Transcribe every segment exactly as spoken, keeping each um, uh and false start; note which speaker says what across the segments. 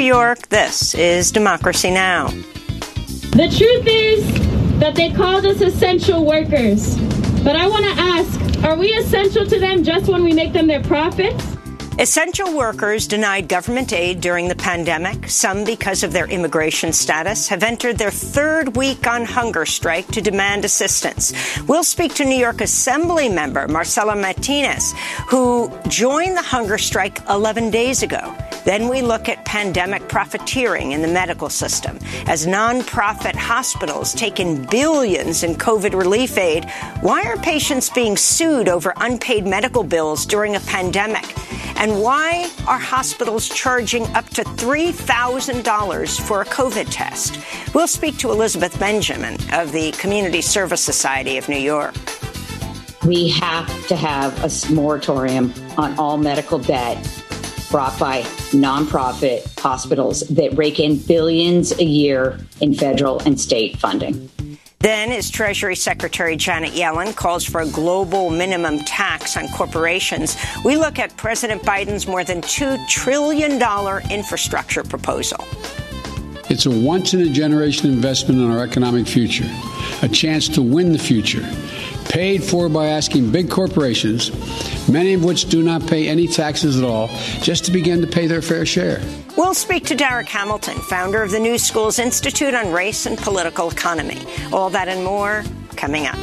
Speaker 1: York, this is Democracy Now!
Speaker 2: The truth is that they called us essential workers. But I want to ask, are we essential to them just when we make them their profits?
Speaker 1: Essential workers denied government aid during the pandemic. Some, because of their immigration status, have entered their third week on hunger strike to demand assistance. We'll speak to New York Assembly member Marcela Martinez, who joined the hunger strike eleven days ago. Then we look at pandemic profiteering in the medical system. As nonprofit hospitals take in billions in COVID relief aid, why are patients being sued over unpaid medical bills during a pandemic? And why are hospitals charging up to three thousand dollars for a COVID test? We'll speak to Elizabeth Benjamin of the Community Service Society of New York.
Speaker 3: We have to have a moratorium on all medical debt brought by nonprofit hospitals that rake in billions a year in federal and state funding.
Speaker 1: Then, as Treasury Secretary Janet Yellen calls for a global minimum tax on corporations, we look at President Biden's more than two trillion dollars infrastructure proposal.
Speaker 4: It's a once-in-a-generation investment in our economic future, a chance to win the future, paid for by asking big corporations, many of which do not pay any taxes at all, just to begin to pay their fair share.
Speaker 1: We'll speak to Derek Hamilton, founder of the New Schools Institute on Race and Political Economy. All that and more coming up.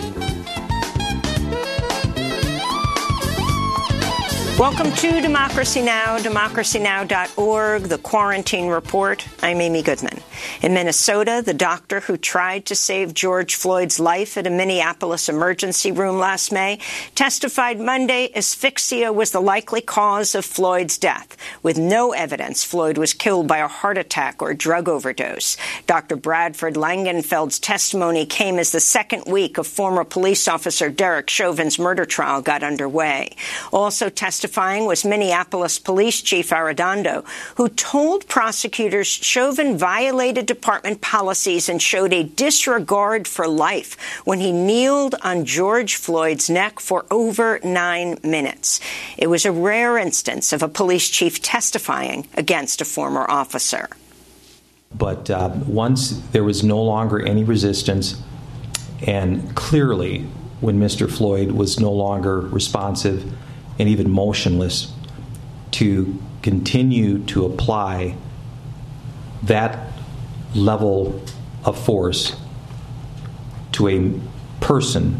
Speaker 1: Welcome to Democracy Now!, democracy now dot org, the Quarantine Report. I'm Amy Goodman. In Minnesota, the doctor who tried to save George Floyd's life at a Minneapolis emergency room last May testified Monday asphyxia was the likely cause of Floyd's death, with no evidence Floyd was killed by a heart attack or drug overdose. Doctor Bradford Langenfeld's testimony came as the second week of former police officer Derek Chauvin's murder trial got underway. Also testifying was Minneapolis Police Chief Arradondo, who told prosecutors Chauvin violated department policies and showed a disregard for life when he kneeled on George Floyd's neck for over nine minutes. It was a rare instance of a police chief testifying against a former officer.
Speaker 5: But uh, once there was no longer any resistance, and clearly when Mister Floyd was no longer responsive and even motionless, to continue to apply that level of force to a person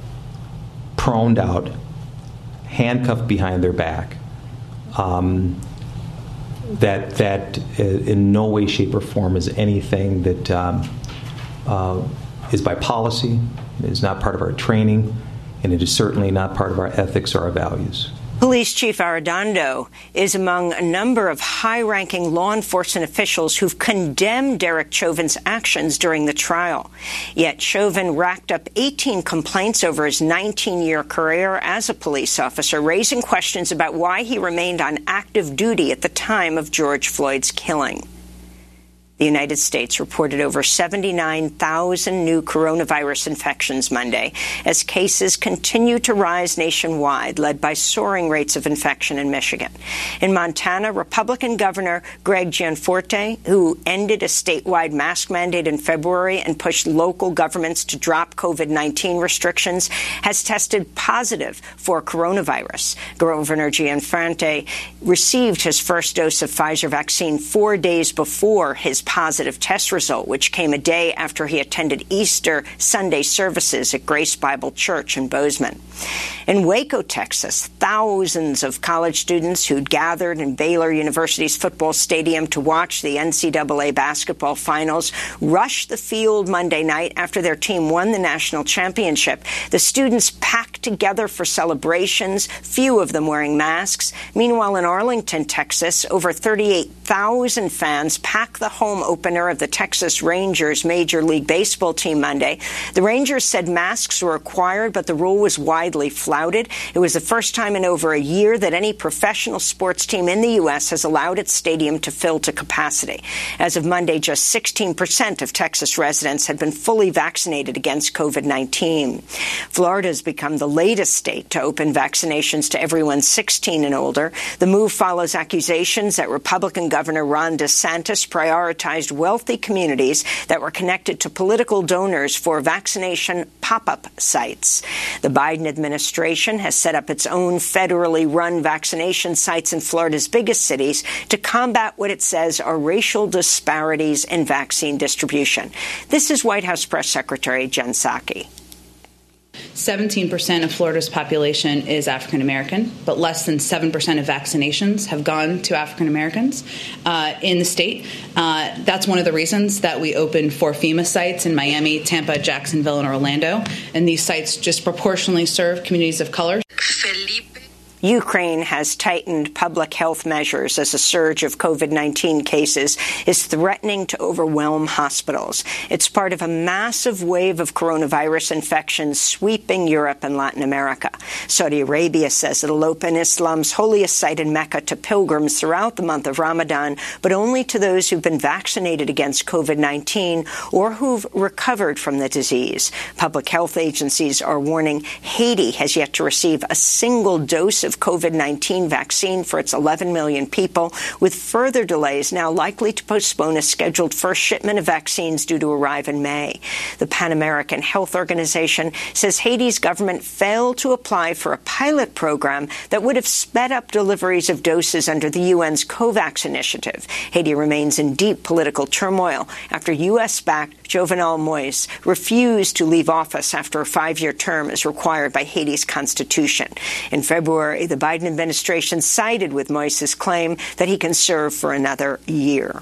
Speaker 5: proned out, handcuffed behind their back, um, that that in no way, shape, or form is anything that um, uh, is by policy, is not part of our training, and it is certainly not part of our ethics or our values.
Speaker 1: Police Chief Arradondo is among a number of high-ranking law enforcement officials who've condemned Derek Chauvin's actions during the trial. Yet Chauvin racked up eighteen complaints over his nineteen-year career as a police officer, raising questions about why he remained on active duty at the time of George Floyd's killing. The United States reported over seventy-nine thousand new coronavirus infections Monday as cases continue to rise nationwide, led by soaring rates of infection in Michigan. In Montana, Republican Governor Greg Gianforte, who ended a statewide mask mandate in February and pushed local governments to drop COVID nineteen restrictions, has tested positive for coronavirus. Governor Gianforte received his first dose of Pfizer vaccine four days before his positive test result, which came a day after he attended Easter Sunday services at Grace Bible Church in Bozeman. In Waco, Texas, thousands of college students who'd gathered in Baylor University's football stadium to watch the N C double A basketball finals rushed the field Monday night after their team won the national championship. The students packed together for celebrations, few of them wearing masks. Meanwhile, in Arlington, Texas, over thirty-eight thousand fans packed the home home opener of the Texas Rangers Major League Baseball team Monday. The Rangers said masks were required, but the rule was widely flouted. It was the first time in over a year that any professional sports team in the U S has allowed its stadium to fill to capacity. As of Monday, just sixteen percent of Texas residents had been fully vaccinated against COVID nineteen. Florida has become the latest state to open vaccinations to everyone sixteen and older. The move follows accusations that Republican Governor Ron DeSantis prioritized wealthy communities that were connected to political donors for vaccination pop-up sites. The Biden administration has set up its own federally run vaccination sites in Florida's biggest cities to combat what it says are racial disparities in vaccine distribution. This is White House Press Secretary Jen Psaki.
Speaker 6: seventeen percent of Florida's population is African American, but less than seven percent of vaccinations have gone to African Americans uh, in the state. Uh, that's one of the reasons that we opened four FEMA sites in Miami, Tampa, Jacksonville, and Orlando. And these sites disproportionately serve communities of color.
Speaker 1: Ukraine has tightened public health measures as a surge of COVID nineteen cases is threatening to overwhelm hospitals. It's part of a massive wave of coronavirus infections sweeping Europe and Latin America. Saudi Arabia says it'll open Islam's holiest site in Mecca to pilgrims throughout the month of Ramadan, but only to those who've been vaccinated against COVID nineteen or who've recovered from the disease. Public health agencies are warning Haiti has yet to receive a single dose of COVID nineteen vaccine for its eleven million people, with further delays now likely to postpone a scheduled first shipment of vaccines due to arrive in May. The Pan American Health Organization says Haiti's government failed to apply for a pilot program that would have sped up deliveries of doses under the U N's COVAX initiative. Haiti remains in deep political turmoil after U S-backed Jovenel Moïse refused to leave office after a five-year term as required by Haiti's constitution. In February, the Biden administration sided with Moïse's claim that he can serve for another year.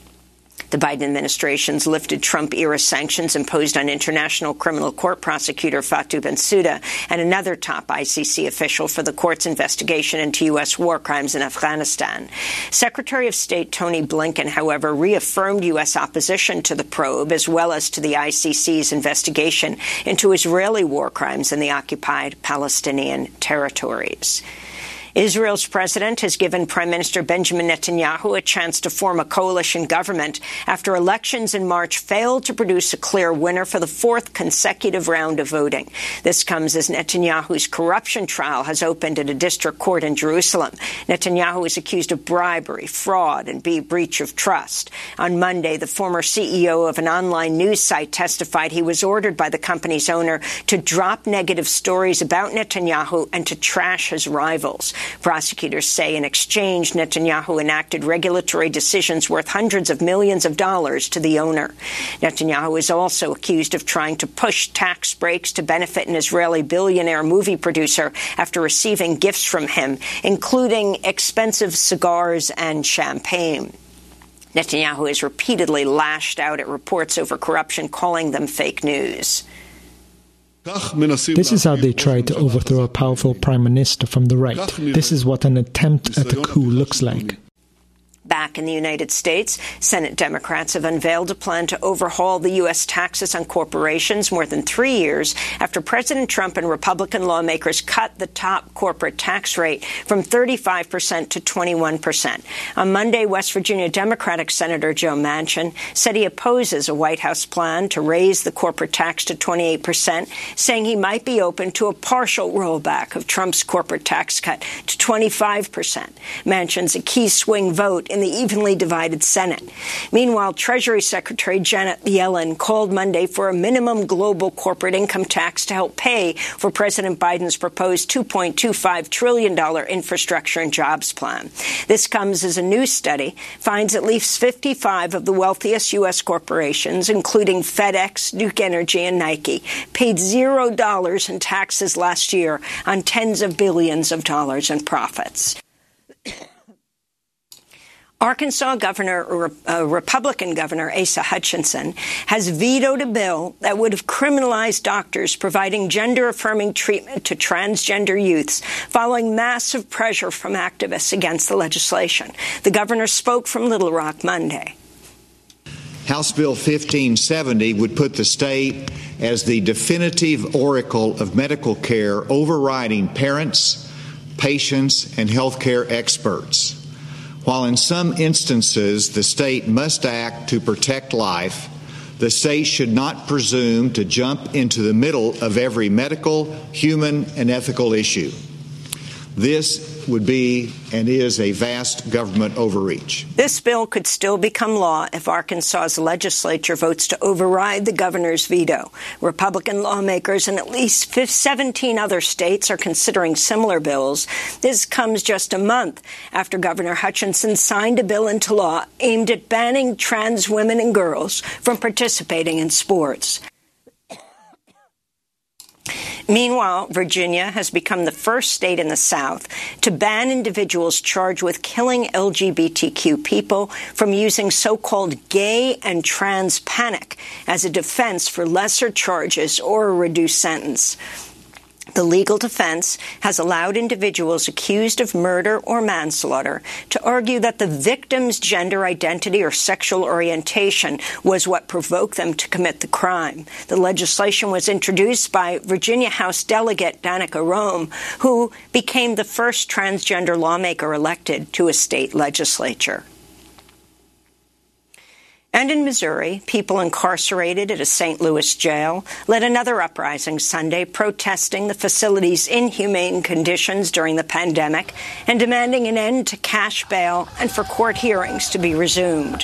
Speaker 1: The Biden administration's lifted Trump-era sanctions imposed on International Criminal Court prosecutor Fatou Bensouda and another top I C C official for the court's investigation into U S war crimes in Afghanistan. Secretary of State Tony Blinken, however, reaffirmed U S opposition to the probe as well as to the I C C's investigation into Israeli war crimes in the occupied Palestinian territories. Israel's president has given Prime Minister Benjamin Netanyahu a chance to form a coalition government after elections in March failed to produce a clear winner for the fourth consecutive round of voting. This comes as Netanyahu's corruption trial has opened at a district court in Jerusalem. Netanyahu is accused of bribery, fraud, and breach of trust. On Monday, the former C E O of an online news site testified he was ordered by the company's owner to drop negative stories about Netanyahu and to trash his rivals. Prosecutors say in exchange, Netanyahu enacted regulatory decisions worth hundreds of millions of dollars to the owner. Netanyahu is also accused of trying to push tax breaks to benefit an Israeli billionaire movie producer after receiving gifts from him, including expensive cigars and champagne. Netanyahu has repeatedly lashed out at reports over corruption, calling them fake news.
Speaker 7: This is how they try to overthrow a powerful prime minister from the right. This is what an attempt at a coup looks like.
Speaker 1: Back in the United States, Senate Democrats have unveiled a plan to overhaul the U S taxes on corporations more than three years after President Trump and Republican lawmakers cut the top corporate tax rate from thirty-five percent to twenty-one percent. On Monday, West Virginia Democratic Senator Joe Manchin said he opposes a White House plan to raise the corporate tax to twenty-eight percent, saying he might be open to a partial rollback of Trump's corporate tax cut to twenty-five percent. Manchin's a key swing vote in the evenly divided Senate. Meanwhile, Treasury Secretary Janet Yellen called Monday for a minimum global corporate income tax to help pay for President Biden's proposed two point two five trillion dollars infrastructure and jobs plan. This comes as a new study finds at least fifty-five of the wealthiest U S corporations, including FedEx, Duke Energy, and Nike, paid zero dollars in taxes last year on tens of billions of dollars in profits. Arkansas Governor, uh, Republican Governor Asa Hutchinson has vetoed a bill that would have criminalized doctors providing gender-affirming treatment to transgender youths following massive pressure from activists against the legislation. The governor spoke from Little Rock Monday.
Speaker 8: House Bill fifteen seventy would put the state as the definitive oracle of medical care, overriding parents, patients, and healthcare experts. While in some instances the state must act to protect life, the state should not presume to jump into the middle of every medical, human, and ethical issue. This would be and is a vast government overreach.
Speaker 1: This bill could still become law if Arkansas's legislature votes to override the governor's veto. Republican lawmakers in at least seventeen other states are considering similar bills. This comes just a month after Governor Hutchinson signed a bill into law aimed at banning trans women and girls from participating in sports. Meanwhile, Virginia has become the first state in the South to ban individuals charged with killing L G B T Q people from using so-called gay and trans panic as a defense for lesser charges or a reduced sentence. The legal defense has allowed individuals accused of murder or manslaughter to argue that the victim's gender identity or sexual orientation was what provoked them to commit the crime. The legislation was introduced by Virginia House Delegate Danica Roem, who became the first transgender lawmaker elected to a state legislature. And in Missouri, people incarcerated at a Saint Louis jail led another uprising Sunday protesting the facility's inhumane conditions during the pandemic and demanding an end to cash bail and for court hearings to be resumed.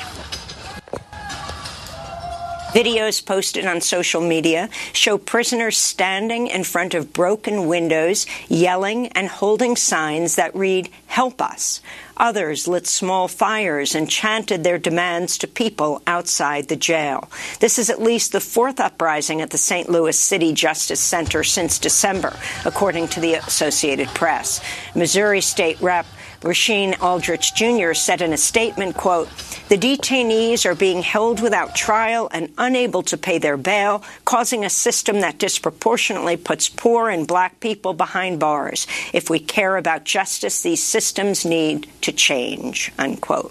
Speaker 1: Videos posted on social media show prisoners standing in front of broken windows, yelling and holding signs that read, "Help us." Others lit small fires and chanted their demands to people outside the jail. This is at least the fourth uprising at the Saint Louis City Justice Center since December, according to the Associated Press. Missouri State Rep Rasheen Aldrich Junior said in a statement, quote, "The detainees are being held without trial and unable to pay their bail, causing a system that disproportionately puts poor and black people behind bars. If we care about justice, these systems need to change," unquote.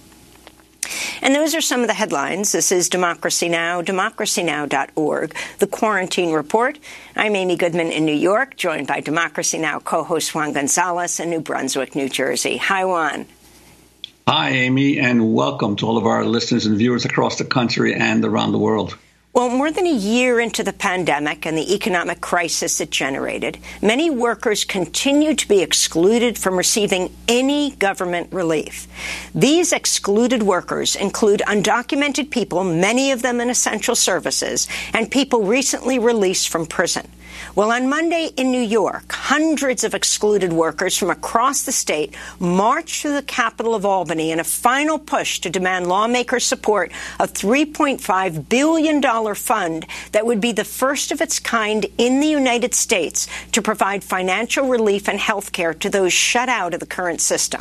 Speaker 1: And those are some of the headlines. This is Democracy Now!, democracy now dot org, The Quarantine Report. I'm Amy Goodman in New York, joined by Democracy Now! Co-host Juan Gonzalez in New Brunswick, New Jersey. Hi, Juan.
Speaker 9: Hi, Amy, and welcome to all of our listeners and viewers across the country and around the world.
Speaker 1: Well, more than a year into the pandemic and the economic crisis it generated, many workers continue to be excluded from receiving any government relief. These excluded workers include undocumented people, many of them in essential services, and people recently released from prison. Well, on Monday in New York, hundreds of excluded workers from across the state marched to the capital of Albany in a final push to demand lawmakers support a three point five billion dollars fund that would be the first of its kind in the United States to provide financial relief and health care to those shut out of the current system.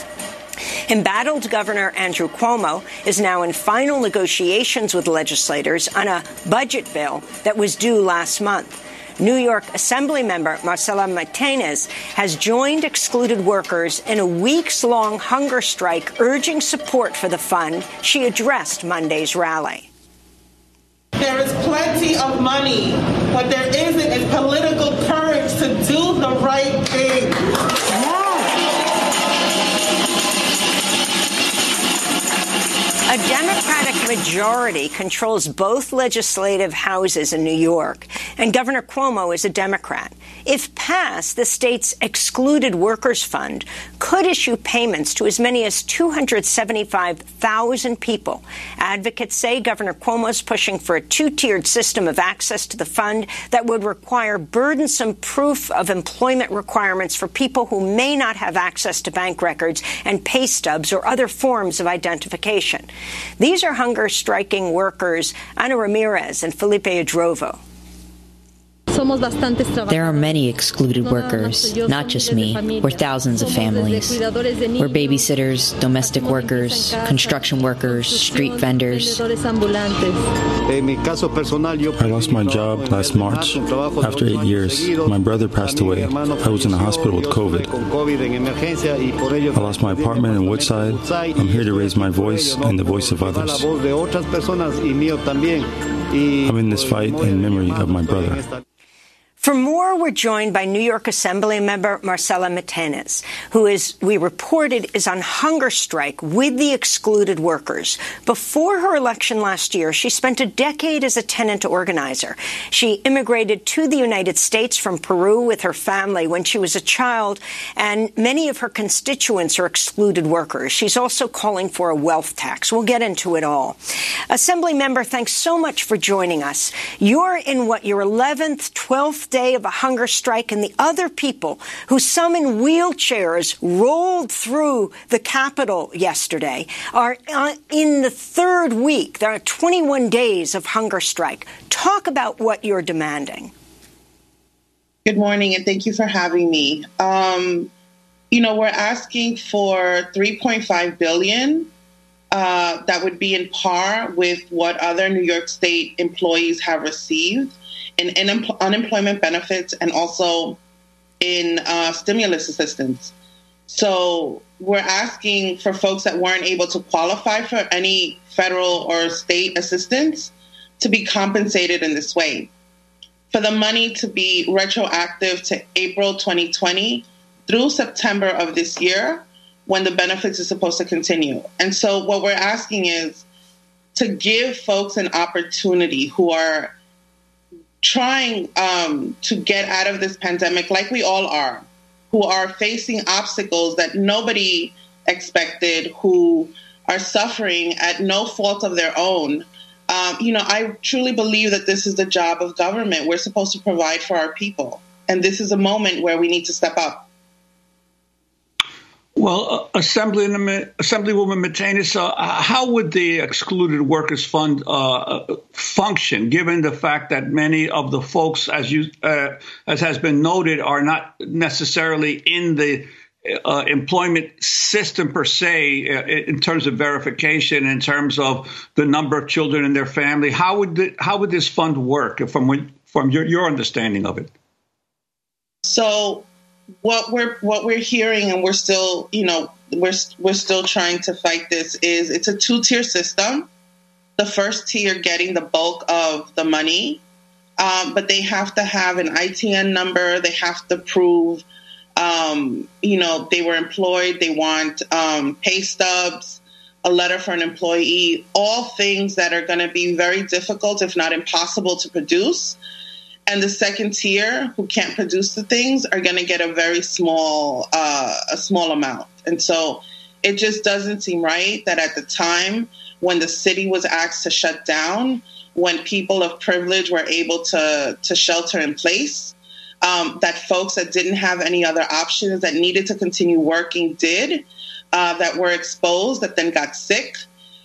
Speaker 1: Embattled Governor Andrew Cuomo is now in final negotiations with legislators on a budget bill that was due last month. New York Assemblymember Marcela Martinez has joined excluded workers in a weeks-long hunger strike urging support for the fund. She addressed Monday's rally.
Speaker 10: There is plenty of money. What there isn't is political courage to do the right thing.
Speaker 1: A Democratic majority controls both legislative houses in New York, and Governor Cuomo is a Democrat. If passed, the state's Excluded Workers Fund could issue payments to as many as two hundred seventy-five thousand people. Advocates say Governor Cuomo is pushing for a two-tiered system of access to the fund that would require burdensome proof of employment requirements for people who may not have access to bank records and pay stubs or other forms of identification. These are hunger striking workers Ana Ramirez and Felipe Adrovo.
Speaker 11: There are many excluded workers, not just me. We're thousands of families. We're babysitters, domestic workers, construction workers, street vendors.
Speaker 12: I lost my job last March. After eight years, my brother passed away. I was in the hospital with COVID. I lost my apartment in Woodside. I'm here to raise my voice and the voice of others. I'm in this fight in memory of my brother.
Speaker 1: For more, we're joined by New York Assembly member Marcela Metenes, who, is, we reported, is on hunger strike with the excluded workers. Before her election last year, she spent a decade as a tenant organizer. She immigrated to the United States from Peru with her family when she was a child, and many of her constituents are excluded workers. She's also calling for a wealth tax. We'll get into it all. Assembly member, thanks so much for joining us. You're in what, your eleventh, twelfth day of a hunger strike, and the other people who, some in wheelchairs, rolled through the Capitol yesterday are in the third week. There are twenty-one days of hunger strike. Talk about what you're demanding.
Speaker 10: Good morning, and thank you for having me. Um, you know, we're asking for three point five billion dollars uh, that would be in par with what other New York State employees have received in, in unemployment benefits and also in uh, stimulus assistance. So we're asking for folks that weren't able to qualify for any federal or state assistance to be compensated in this way. For the money to be retroactive to April twenty twenty through September of this year, when the benefits are supposed to continue. And so what we're asking is to give folks an opportunity who are trying um, to get out of this pandemic, like we all are, who are facing obstacles that nobody expected, who are suffering at no fault of their own. Um, you know, I truly believe that this is the job of government. We're supposed to provide for our people. And this is a moment where we need to step up.
Speaker 9: Well, uh, Assemblywoman, Assemblywoman Metenes, uh, how would the Excluded Workers Fund uh, function, given the fact that many of the folks, as you uh, as has been noted, are not necessarily in the uh, employment system per se, uh, in terms of verification, in terms of the number of children in their family? How would the, how would this fund work from when, from your, your understanding of it?
Speaker 10: So. What we're what we're hearing, and we're still, you know, we're we're still trying to fight this, is it's a two-tier system. The first tier getting the bulk of the money, um, but they have to have an I T N number. They have to prove, um, you know, they were employed. They want um, pay stubs, a letter for an employee, all things that are going to be very difficult, if not impossible, to produce. And the second tier, who can't produce the things, are going to get a very small, uh, a small amount. And so it just doesn't seem right that at the time when the city was asked to shut down, when people of privilege were able to, to shelter in place, um, that folks that didn't have any other options, that needed to continue working, did, uh, that were exposed, that then got sick.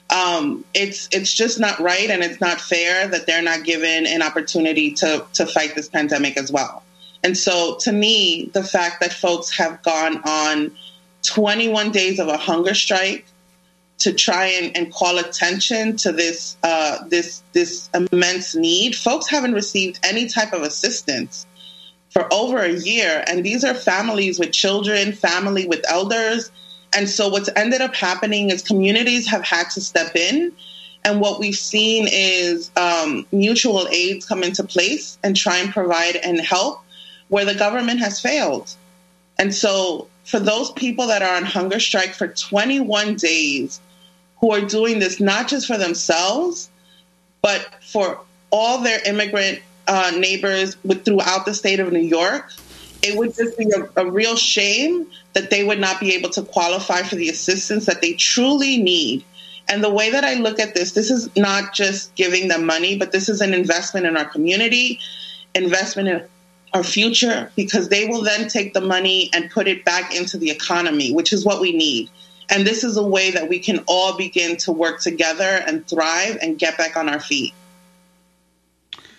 Speaker 10: Um, it's it's just not right, and it's not fair that they're not given an opportunity to to fight this pandemic as well. And so, to me, the fact that folks have gone on twenty-one days of a hunger strike to try and, and call attention to this uh, this this immense need, folks haven't received any type of assistance for over a year, and these are families with children, family with elders. And so what's ended up happening is communities have had to step in. And what we've seen is um, mutual aids come into place and try and provide and help where the government has failed. And so for those people that are on hunger strike for twenty-one days, who are doing this not just for themselves, but for all their immigrant uh, neighbors with, throughout the state of New York, it would just be a, a real shame that they would not be able to qualify for the assistance that they truly need. And the way that I look at this, this is not just giving them money, but this is an investment in our community, investment in our future, because they will then take the money and put it back into the economy, which is what we need. And this is a way that we can all begin to work together and thrive and get back on our feet.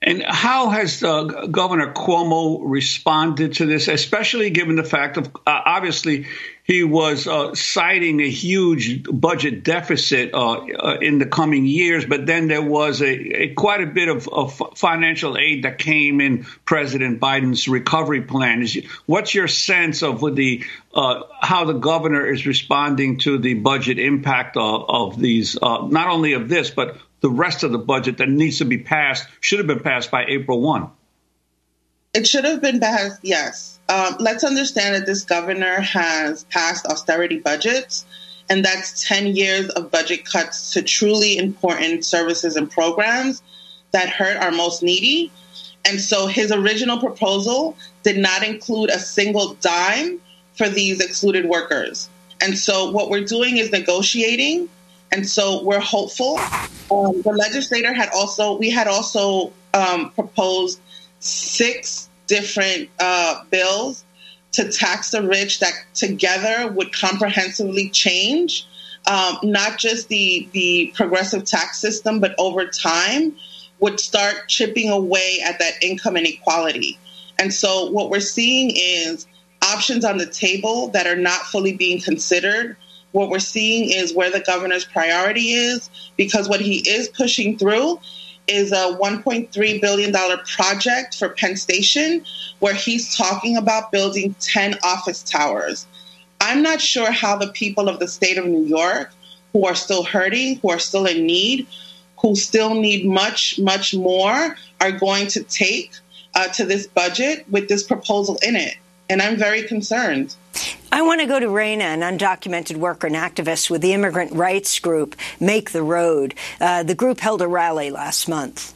Speaker 9: And how has uh, Governor Cuomo responded to this, especially given the fact of, uh, obviously, he was uh, citing a huge budget deficit uh, uh, in the coming years, but then there was a, a quite a bit of, of financial aid that came in President Biden's recovery plan. Is, what's your sense of the uh, how the governor is responding to the budget impact of, of these, uh, not only of this, but the rest of the budget that needs to be passed, should have been passed by April first?
Speaker 10: It should have been passed, yes. Um, let's understand that this governor has passed austerity budgets, and that's ten years of budget cuts to truly important services and programs that hurt our most needy. And so his original proposal did not include a single dime for these excluded workers. And so what we're doing is negotiating. And so we're hopeful. Um, the legislator had also, we had also um, proposed six different uh, bills to tax the rich that together would comprehensively change um, not just the, the progressive tax system, but over time would start chipping away at that income inequality. And so what we're seeing is options on the table that are not fully being considered. What we're seeing is where the governor's priority is, because what he is pushing through is a one point three billion dollars project for Penn Station, where he's talking about building ten office towers. I'm not sure how the people of the state of New York, who are still hurting, who are still in need, who still need much, much more, are going to take uh, to this budget with this proposal in it. And I'm very concerned.
Speaker 1: I want to go to Reina, an undocumented worker and activist with the immigrant rights group Make the Road. Uh, the group held a rally last month.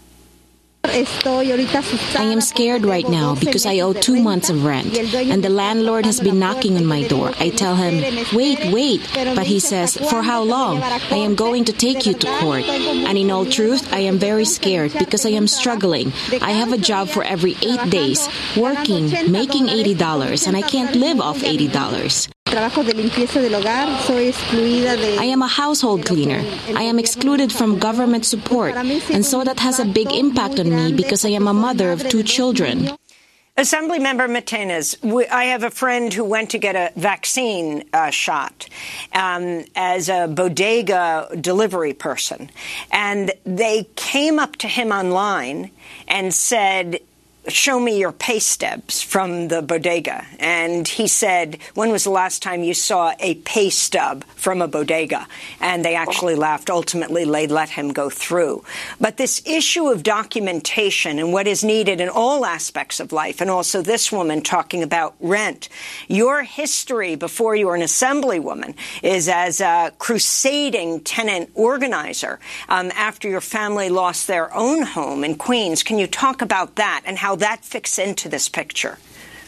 Speaker 13: I am scared right now because I owe two months of rent, and the landlord has been knocking on my door. I tell him, wait, wait, but he says, for how long? I am going to take you to court. And in all truth, I am very scared because I am struggling. I have a job for every eight days, working, making eighty dollars, and I can't live off eighty dollars. I am a household cleaner. I am excluded from government support, and so that has a big impact on me because I am a mother of two children.
Speaker 1: Assemblymember Martinez, I have a friend who went to get a vaccine uh, shot um, as a bodega delivery person, and they came up to him online and said, show me your pay stubs from the bodega. And he said, when was the last time you saw a pay stub from a bodega? And they actually laughed. Ultimately, they let him go through. But this issue of documentation and what is needed in all aspects of life, and also this woman talking about rent, your history before you were an assemblywoman is as a crusading tenant organizer um, after your family lost their own home in Queens. Can you talk about that and how that fits into this picture?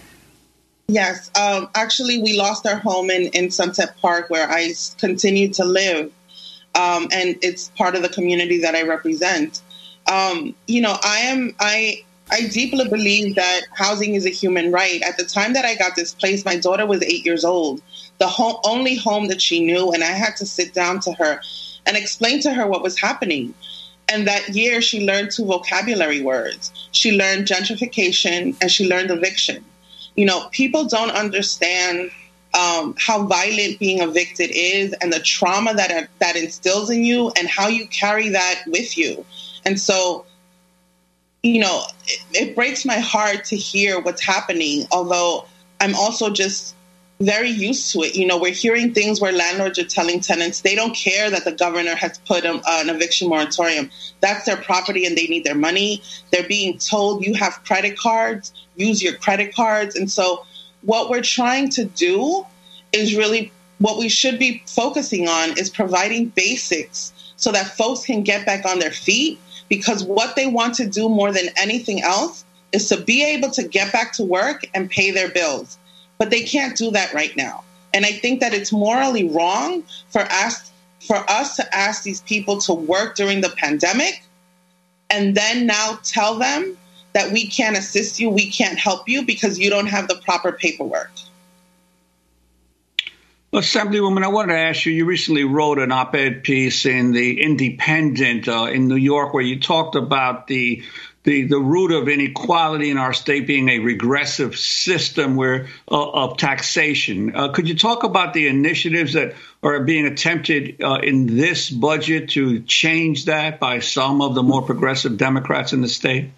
Speaker 10: Yes. Um, actually, we lost our home in, in Sunset Park, where I continue to live. Um, and it's part of the community that I represent. Um, you know, I am, I, I deeply believe that housing is a human right. At the time that I got displaced, my daughter was eight years old, the home, only home that she knew. And I had to sit down to her and explain to her what was happening. And that year, she learned two vocabulary words. She learned gentrification and she learned eviction. You know, people don't understand um, how violent being evicted is and the trauma that that instills in you and how you carry that with you. And so, you know, it, it breaks my heart to hear what's happening, although I'm also just very used to it. You know, we're hearing things where landlords are telling tenants they don't care that the governor has put um, uh, an eviction moratorium. That's their property and they need their money. They're being told you have credit cards, use your credit cards. And so what we're trying to do is really what we should be focusing on is providing basics so that folks can get back on their feet, because what they want to do more than anything else is to be able to get back to work and pay their bills. But they can't do that right now. And I think that it's morally wrong for us, for us to ask these people to work during the pandemic and then now tell them that we can't assist you, we can't help you because you don't have the proper paperwork.
Speaker 9: Assemblywoman, I wanted to ask you, you recently wrote an op-ed piece in the Independent uh, in New York where you talked about the, the the root of inequality in our state being a regressive system where uh, of taxation. Uh, could you talk about the initiatives that are being attempted uh, in this budget to change that by some of the more progressive Democrats in the state?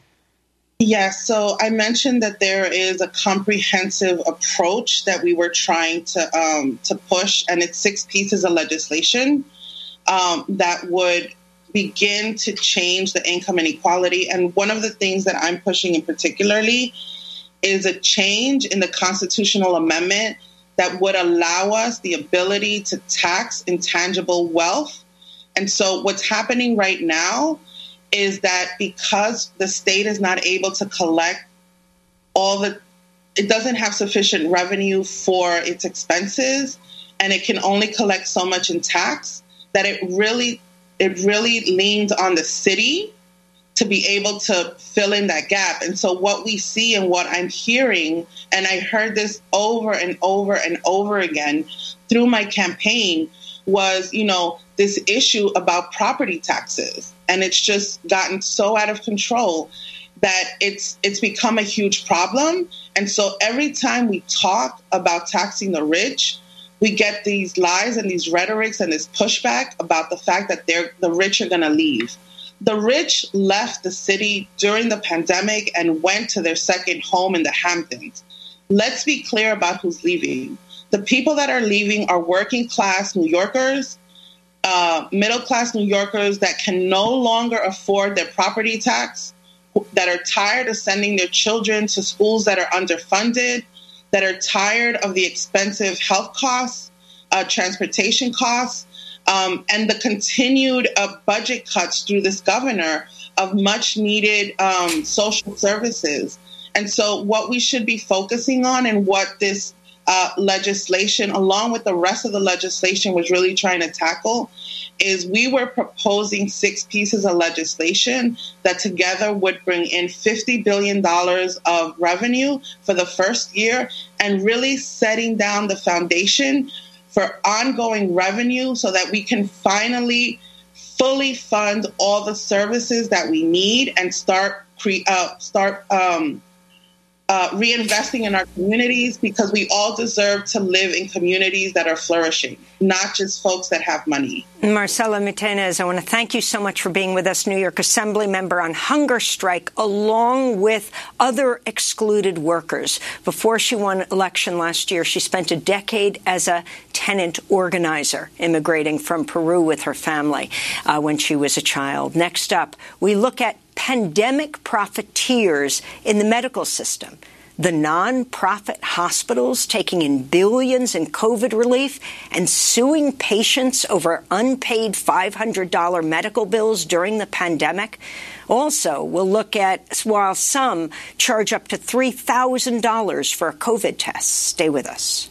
Speaker 10: Yes, so I mentioned that there is a comprehensive approach that we were trying to um, to push, and it's six pieces of legislation um, that would begin to change the income inequality. And one of the things that I'm pushing in particularly is a change in the constitutional amendment that would allow us the ability to tax intangible wealth. And so what's happening right now is that because the state is not able to collect all the, it doesn't have sufficient revenue for its expenses, and it can only collect so much in tax, that it really, it really leans on the city to be able to fill in that gap. And so what we see and what I'm hearing, and I heard this over and over and over again through my campaign, was, you know, this issue about property taxes. And it's just gotten so out of control that it's it's become a huge problem. And so every time we talk about taxing the rich, we get these lies and these rhetorics and this pushback about the fact that they're, the rich are going to leave. The rich left the city during the pandemic and went to their second home in the Hamptons. Let's be clear about who's leaving. The people that are leaving are working class New Yorkers, uh, middle class New Yorkers that can no longer afford their property tax, that are tired of sending their children to schools that are underfunded, that are tired of the expensive health costs, uh, transportation costs, um, and the continued uh, budget cuts through this governor of much needed um, social services. And so what we should be focusing on and what this uh, legislation, along with the rest of the legislation, was really trying to tackle is we were proposing six pieces of legislation that together would bring in fifty billion dollars of revenue for the first year and really setting down the foundation for ongoing revenue so that we can finally fully fund all the services that we need and start cre- uh, start um, uh, reinvesting in our communities, because we all deserve to live in communities that are flourishing, not just folks that have money.
Speaker 1: Marcela Martinez, I want to thank you so much for being with us, New York Assembly member on hunger strike, along with other excluded workers. Before she won election last year, she spent a decade as a tenant organizer, immigrating from Peru with her family uh, when she was a child. Next up, we look at pandemic profiteers in the medical system. The non-profit hospitals taking in billions in COVID relief and suing patients over unpaid five hundred dollars medical bills during the pandemic. Also, we'll look at while some charge up to three thousand dollars for a COVID test. Stay with us.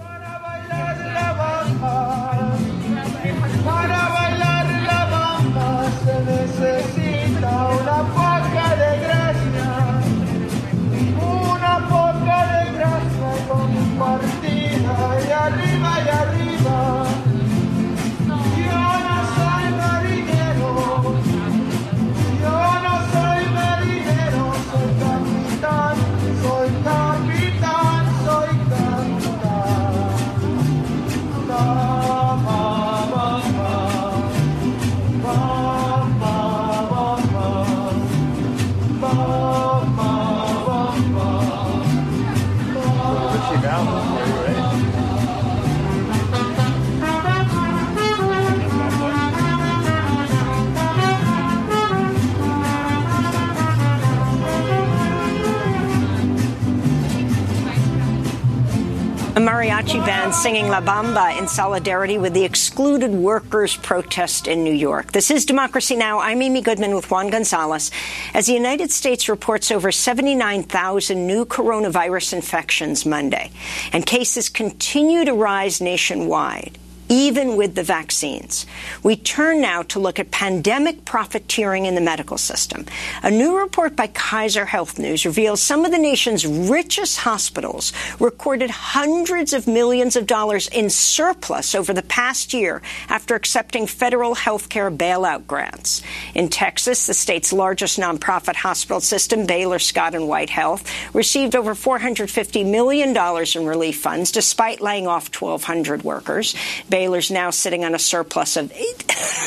Speaker 1: A mariachi band singing La Bamba in solidarity with the excluded workers' protest in New York. This is Democracy Now! I'm Amy Goodman with Juan Gonzalez. As the United States reports over seventy-nine thousand new coronavirus infections Monday, and cases continue to rise nationwide, even with the vaccines. We turn now to look at pandemic profiteering in the medical system. A new report by Kaiser Health News reveals some of the nation's richest hospitals recorded hundreds of millions of dollars in surplus over the past year after accepting federal health care bailout grants. In Texas, the state's largest nonprofit hospital system, Baylor Scott and White Health, received over four hundred fifty million dollars in relief funds despite laying off twelve hundred workers. Baylor's now sitting on a surplus of eight.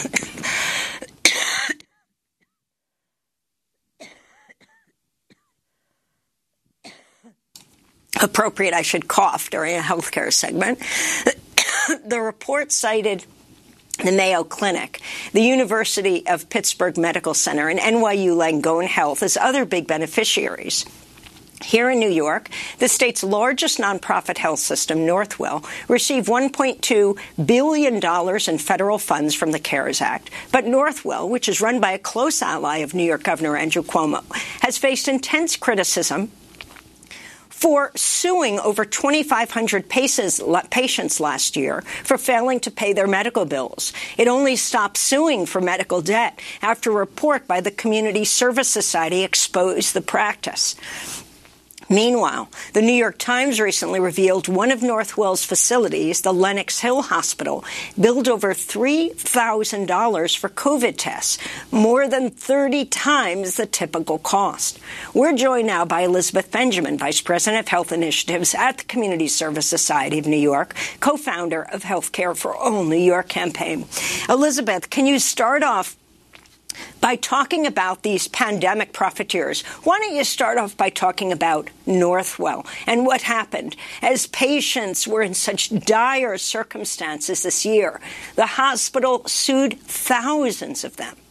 Speaker 1: Appropriate, I should cough during a healthcare segment. The report cited the Mayo Clinic, the University of Pittsburgh Medical Center, and N Y U Langone Health as other big beneficiaries. Here in New York, the state's largest nonprofit health system, Northwell, received one point two billion dollars in federal funds from the CARES Act. But Northwell, which is run by a close ally of New York Governor Andrew Cuomo, has faced intense criticism for suing over twenty-five hundred patients last year for failing to pay their medical bills. It only stopped suing for medical debt after a report by the Community Service Society exposed the practice. Meanwhile, the New York Times recently revealed one of Northwell's facilities, the Lenox Hill Hospital, billed over three thousand dollars for COVID tests, more than thirty times the typical cost. We're joined now by Elizabeth Benjamin, Vice President of Health Initiatives at the Community Service Society of New York, co-founder of Healthcare for All New York campaign. Elizabeth, can you start off by talking about these pandemic profiteers? Why don't you start off by talking about Northwell and what happened as patients were in such dire circumstances this year? The hospital sued thousands of them.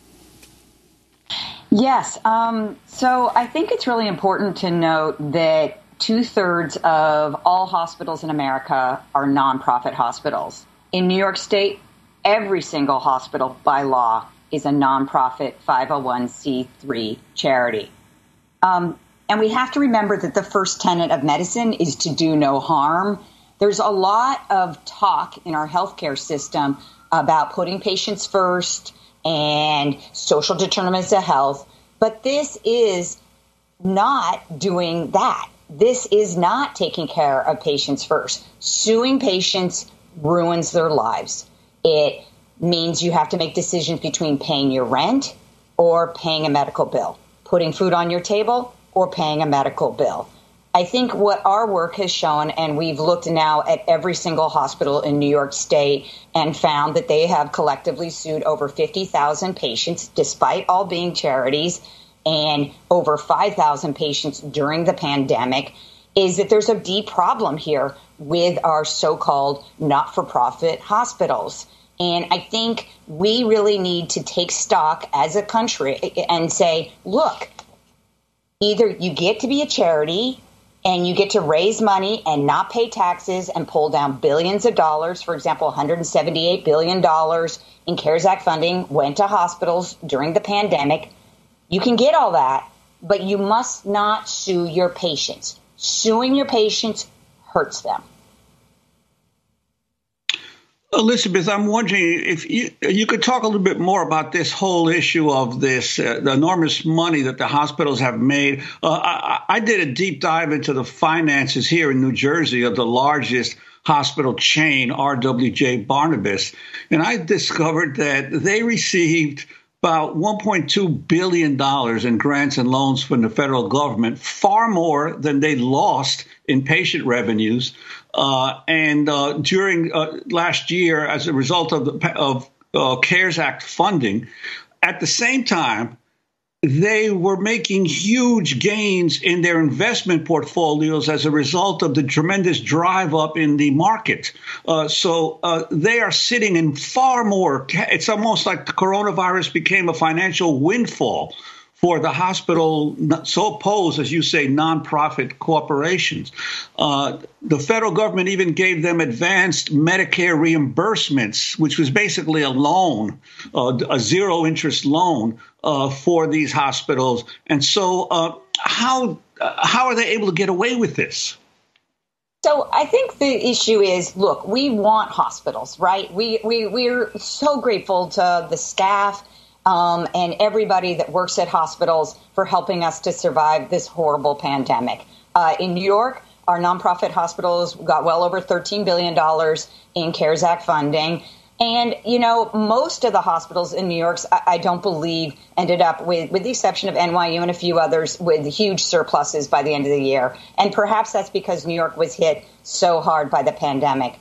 Speaker 14: Yes. Um, so I think it's really important to note that two-thirds of all hospitals in America are nonprofit hospitals. In New York State, every single hospital by law is a nonprofit five oh one c three charity. Um, and we have to remember that the first tenet of medicine is to do no harm. There's a lot of talk in our healthcare system about putting patients first and social determinants of health, but this is not doing that. This is not taking care of patients first. Suing patients ruins their lives. It means you have to make decisions between paying your rent or paying a medical bill, putting food on your table or paying a medical bill. I think what our work has shown, and we've looked now at every single hospital in New York State and found that they have collectively sued over fifty thousand patients, despite all being charities, and over five thousand patients during the pandemic, is that there's a deep problem here with our so-called not-for-profit hospitals. And I think we really need to take stock as a country and say, look, either you get to be a charity and you get to raise money and not pay taxes and pull down billions of dollars. For example, one hundred seventy-eight billion dollars in CARES Act funding went to hospitals during the pandemic. You can get all that, but you must not sue your patients. Suing your patients hurts them.
Speaker 9: Elizabeth, I'm wondering if you, you could talk a little bit more about this whole issue of this, uh, the enormous money that the hospitals have made. Uh, I, I did a deep dive into the finances here in New Jersey of the largest hospital chain, R W J Barnabas, and I discovered that they received about one point two billion dollars in grants and loans from the federal government, far more than they lost in patient revenues. Uh, and uh, during uh, last year, as a result of the of uh, CARES Act funding, at the same time, they were making huge gains in their investment portfolios as a result of the tremendous drive up in the market. Uh, so uh, they are sitting in far more. It's almost like the coronavirus became a financial windfall for the hospital, so opposed, as you say, nonprofit corporations. Uh, the federal government even gave them advanced Medicare reimbursements, which was basically a loan, uh, a zero interest loan uh, for these hospitals. And so uh, how uh, how are they able to get away with this?
Speaker 14: So I think the issue is, look, we want hospitals, right? We, we, we're so grateful to the staff um, and everybody that works at hospitals for helping us to survive this horrible pandemic. Uh, in New York, our nonprofit hospitals got well over thirteen billion dollars in CARES Act funding. And, you know, most of the hospitals in New York, I, I don't believe, ended up with, with the exception of N Y U and a few others, with huge surpluses by the end of the year. And perhaps that's because New York was hit so hard by the pandemic.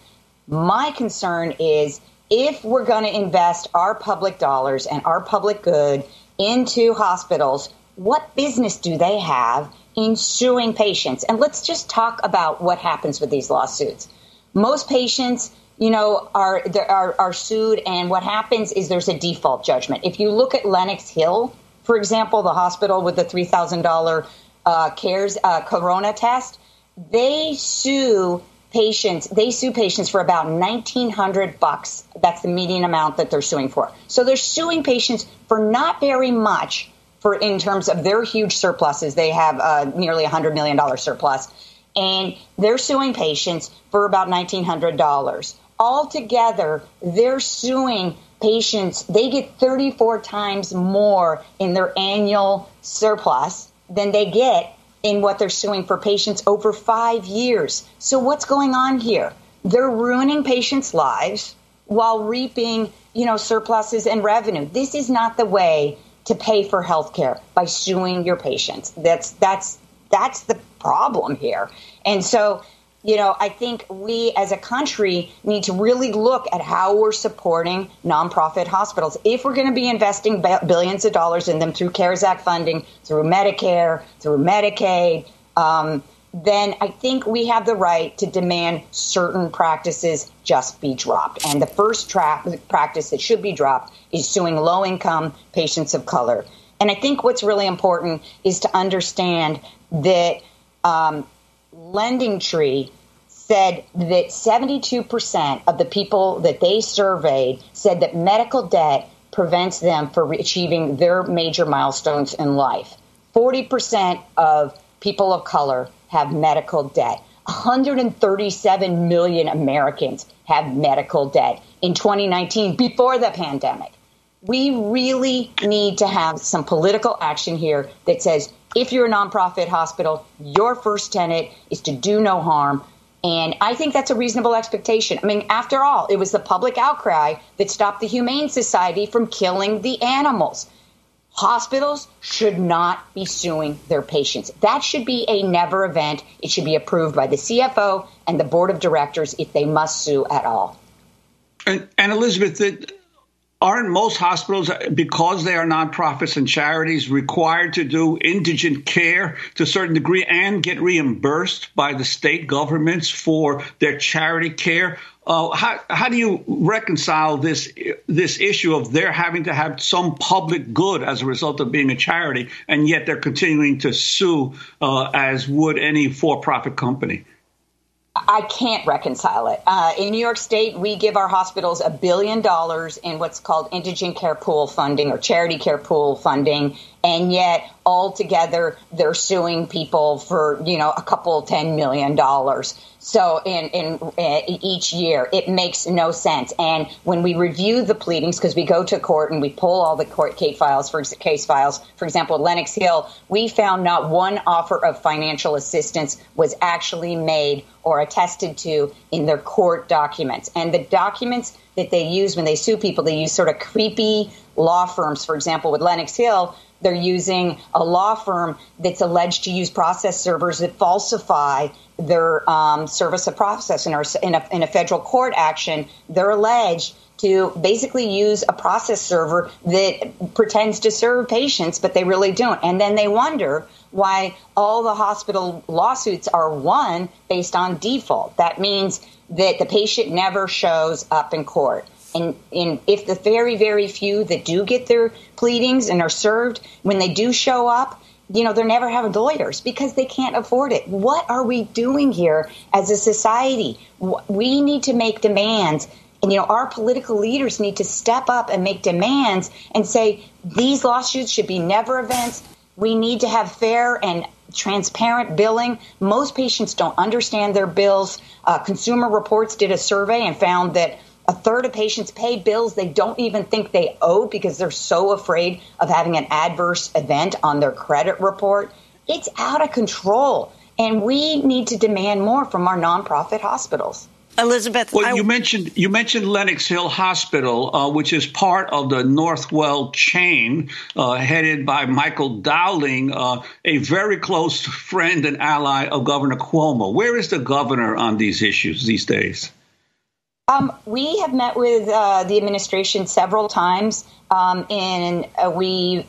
Speaker 14: My concern is if we're going to invest our public dollars and our public good into hospitals, what business do they have in suing patients? And let's just talk about what happens with these lawsuits. Most patients, you know, are, are are sued, and what happens is there's a default judgment. If you look at Lenox Hill, for example, the hospital with the three thousand dollars uh, CARES uh, corona test, they sue patients. They sue patients for about nineteen hundred bucks. That's the median amount that they're suing for. So they're suing patients for not very much for in terms of their huge surpluses. They have uh, nearly one hundred million dollars surplus, and they're suing patients for about nineteen hundred dollars. Altogether, they're suing patients. They get thirty-four times more in their annual surplus than they get in what they're suing for patients over five years. So what's going on here? They're ruining patients' lives while reaping, you know, surpluses and revenue. This is not the way to pay for health care, by suing your patients. That's that's that's the problem here. And so, you know, I think we as a country need to really look at how we're supporting nonprofit hospitals. If we're going to be investing billions of dollars in them through CARES Act funding, through Medicare, through Medicaid, um, then I think we have the right to demand certain practices just be dropped. And the first tra- practice that should be dropped is suing low-income patients of color. And I think what's really important is to understand that um, LendingTree said that seventy-two percent of the people that they surveyed said that medical debt prevents them from achieving their major milestones in life. forty percent of people of color have medical debt. one hundred thirty-seven million Americans have medical debt in twenty nineteen, before the pandemic. We really need to have some political action here that says, if you're a nonprofit hospital, your first tenet is to do no harm. And I think that's a reasonable expectation. I mean, after all, it was the public outcry that stopped the Humane Society from killing the animals. Hospitals should not be suing their patients. That should be a never event. It should be approved by the C F O and the board of directors if they must sue at all.
Speaker 9: And, and Elizabeth, the, aren't most hospitals, because they are nonprofits and charities, required to do indigent care to a certain degree and get reimbursed by the state governments for their charity care? Uh, how, how do you reconcile this this issue of their having to have some public good as a result of being a charity, and yet they're continuing to sue uh, as would any for-profit company?
Speaker 14: I can't reconcile it. Uh, in New York State, we give our hospitals a billion dollars in what's called indigent care pool funding or charity care pool funding. And yet altogether, they're suing people for, you know, a couple, ten million dollars. So in, in uh, each year, it makes no sense. And when we review the pleadings, because we go to court and we pull all the court case files, for case files, for example, at Lenox Hill, we found not one offer of financial assistance was actually made or attested to in their court documents. And the documents that they use when they sue people, they use sort of creepy law firms. For example, with Lenox Hill, they're using a law firm that's alleged to use process servers that falsify their um, service of process. In, our, in, a, in a federal court action, they're alleged to basically use a process server that pretends to serve patients, but they really don't. And then they wonder why all the hospital lawsuits are won based on default. That means that the patient never shows up in court. And, and if the very, very few that do get their pleadings and are served, when they do show up, you know, they're never having lawyers because they can't afford it. What are we doing here as a society? We need to make demands. And, you know, our political leaders need to step up and make demands and say these lawsuits should be never events. We need to have fair and transparent billing. Most patients don't understand their bills. Uh, Consumer Reports did a survey and found that a third of patients pay bills they don't even think they owe because they're so afraid of having an adverse event on their credit report. It's out of control, and we need to demand more from our nonprofit hospitals.
Speaker 1: Elizabeth,
Speaker 9: well,
Speaker 1: I...
Speaker 9: you mentioned you mentioned Lenox Hill Hospital, uh, which is part of the Northwell chain, uh, headed by Michael Dowling, uh, a very close friend and ally of Governor Cuomo. Where is the governor on these issues these days?
Speaker 14: Um, we have met with uh, the administration several times, um, and uh, we.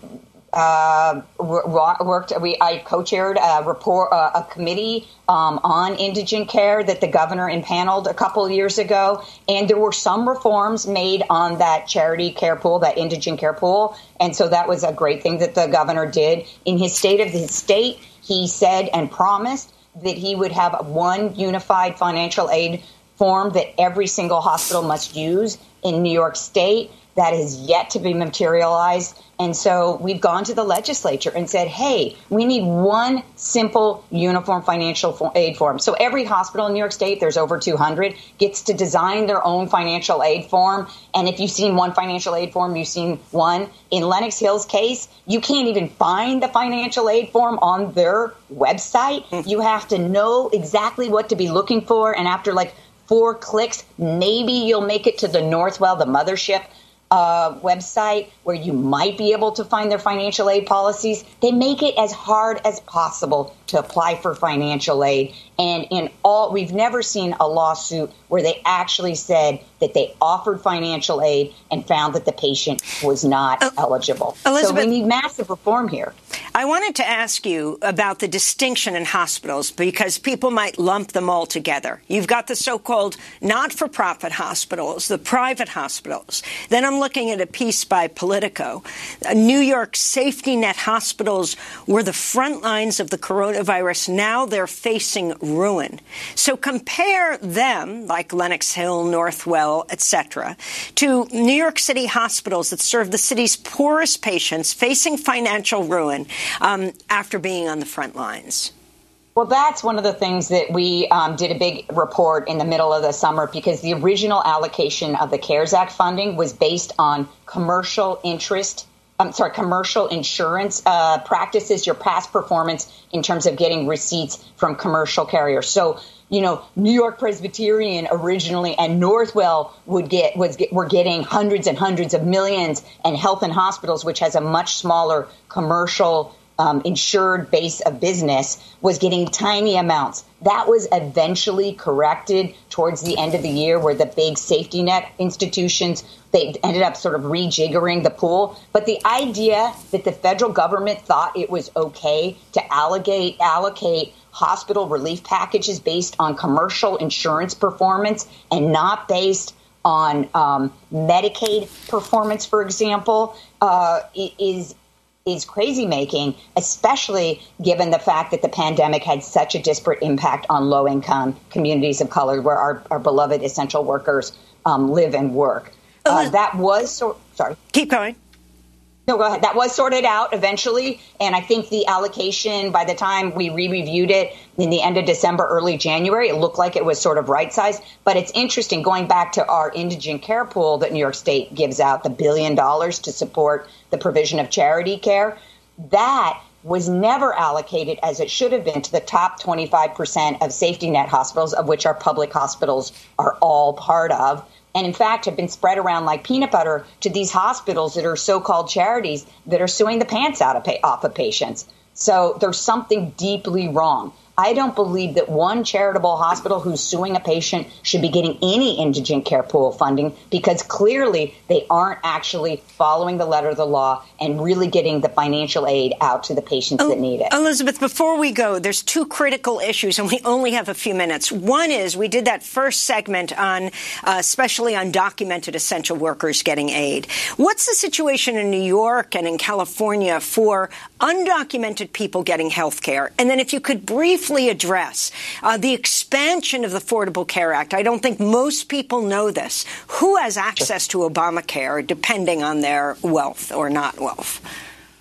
Speaker 14: Uh, worked. We I co-chaired a report, uh, a committee um, on indigent care that the governor impaneled a couple of years ago, and there were some reforms made on that charity care pool, that indigent care pool, and so that was a great thing that the governor did. In his state of his state, he said and promised that he would have one unified financial aid form that every single hospital must use in New York State. That is yet to be materialized. And so we've gone to the legislature and said, hey, we need one simple uniform financial aid form. So every hospital in New York State, there's over two hundred, gets to design their own financial aid form. And if you've seen one financial aid form, you've seen one. In Lenox Hill's case, you can't even find the financial aid form on their website. You have to know exactly what to be looking for. And after like four clicks, maybe you'll make it to the Northwell, the mothership Uh, website where you might be able to find their financial aid policies. They make it as hard as possible to apply for financial aid. And in all, we've never seen a lawsuit where they actually said that they offered financial aid and found that the patient was not uh, eligible.
Speaker 1: Elizabeth,
Speaker 14: so we need massive reform here.
Speaker 1: I wanted to ask you about the distinction in hospitals because people might lump them all together. You've got the so-called not-for-profit hospitals, the private hospitals. Then I'm looking at a piece by Politico. New York safety net hospitals were the front lines of the coronavirus. Now they're facing ruin. So compare them, like Lenox Hill, Northwell, et cetera, to New York City hospitals that serve the city's poorest patients facing financial ruin um, after being on the front lines.
Speaker 14: Well, that's one of the things that we um, did a big report in the middle of the summer because the original allocation of the CARES Act funding was based on commercial interest. I'm sorry, commercial insurance uh, practices, your past performance in terms of getting receipts from commercial carriers. So, you know, New York Presbyterian originally and Northwell would get was get, were getting hundreds and hundreds of millions, and Health and Hospitals, which has a much smaller commercial um, insured base of business, was getting tiny amounts. That was eventually corrected towards the end of the year where the big safety net institutions, they ended up sort of rejiggering the pool. But the idea that the federal government thought it was okay to allocate, allocate hospital relief packages based on commercial insurance performance and not based on um, Medicaid performance, for example, uh, is is crazy making, especially given the fact that the pandemic had such a disparate impact on low income communities of color where our, our beloved essential workers um, live and work. Uh, that was so, sorry.
Speaker 1: Keep going.
Speaker 14: No, go ahead. That was sorted out eventually. And I think the allocation, by the time we re-reviewed it in the end of December, early January, it looked like it was sort of right-sized. But it's interesting, going back to our indigent care pool that New York State gives out, the billion dollars to support the provision of charity care, that was never allocated as it should have been to the top twenty-five percent of safety net hospitals, of which our public hospitals are all part of. And in fact, have been spread around like peanut butter to these hospitals that are so-called charities that are suing the pants out of pa- off of patients. So there's something deeply wrong. I don't believe that one charitable hospital who's suing a patient should be getting any indigent care pool funding because clearly they aren't actually following the letter of the law and really getting the financial aid out to the patients that need it.
Speaker 1: Elizabeth, before we go, there's two critical issues, and we only have a few minutes. One is we did that first segment on uh, especially undocumented essential workers getting aid. What's the situation in New York and in California for undocumented people getting health care? And then if you could briefly address uh, the expansion of the Affordable Care Act. I don't think most people know this. Who has access to Obamacare depending on their wealth or not wealth?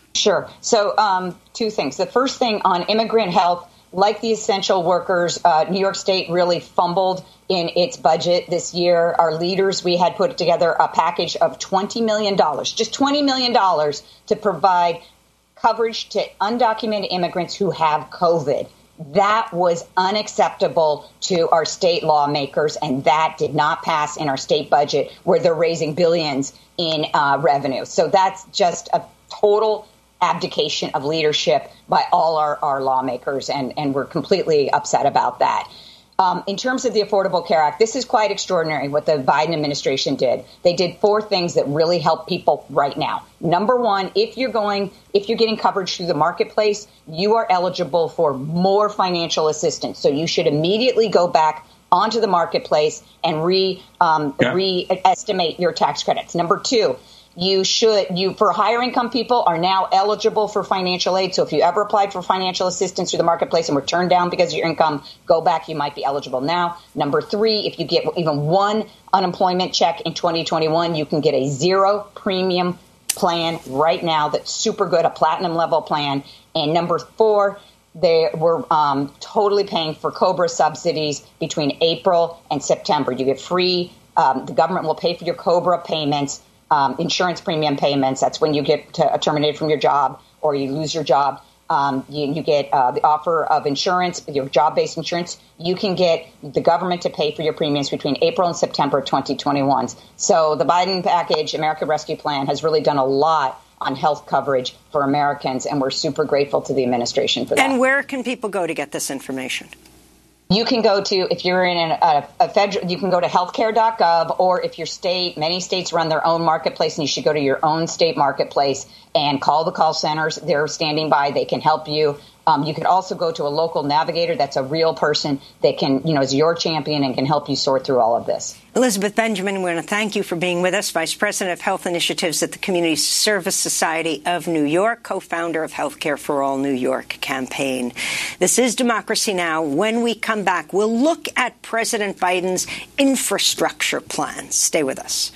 Speaker 14: Sure. So um, two things. The first thing on immigrant health, like the essential workers, uh, New York State really fumbled in its budget this year. Our leaders, we had put together a package of twenty million dollars, just twenty million dollars to provide coverage to undocumented immigrants who have COVID. That was unacceptable to our state lawmakers, and that did not pass in our state budget where they're raising billions in uh, revenue. So that's just a total abdication of leadership by all our, our lawmakers, and, and we're completely upset about that. Um, in terms of the Affordable Care Act, this is quite extraordinary what the Biden administration did. They did four things that really help people right now. Number one, if you're going, if you're getting coverage through the marketplace, you are eligible for more financial assistance. So you should immediately go back onto the marketplace and re um, yeah. re-estimate your tax credits. Number two, You should, you for higher income people are now eligible for financial aid. So if you ever applied for financial assistance through the marketplace and were turned down because of your income, go back. You might be eligible now. Number three, if you get even one unemployment check in twenty twenty-one, you can get a zero premium plan right now that's super good, a platinum level plan. And number four, they were um, totally paying for COBRA subsidies between April and September. You get free, um, the government will pay for your COBRA payments. Um, insurance premium payments. That's when you get to, uh, terminated from your job or you lose your job. Um, you, you get uh, the offer of insurance, your job-based insurance. You can get the government to pay for your premiums between April and September twenty twenty-one. So the Biden package, America Rescue Plan, has really done a lot on health coverage for Americans, and we're super grateful to the administration for that.
Speaker 1: And where can people go to get this information?
Speaker 14: You can go to, if you're in an, a, a federal, you can go to healthcare dot gov, or if your state, many states run their own marketplace, and you should go to your own state marketplace and call the call centers. They're standing by. They can help you. Um, you can also go to a local navigator that's a real person that can, you know, is your champion and can help you sort through all of this.
Speaker 1: Elizabeth Benjamin, we want to thank you for being with us, Vice President of Health Initiatives at the Community Service Society of New York, co-founder of Healthcare for All New York campaign. This is Democracy Now! When we come back, we'll look at President Biden's infrastructure plans. Stay with us.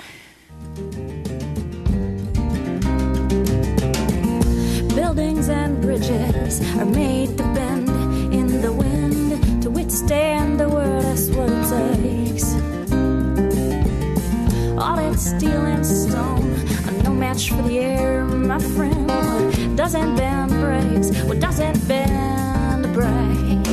Speaker 15: Buildings and bridges are made to bend in the wind to withstand the world. That's what it takes. All that steel and stone are no match for the air, my friend. What doesn't bend breaks. What doesn't bend breaks.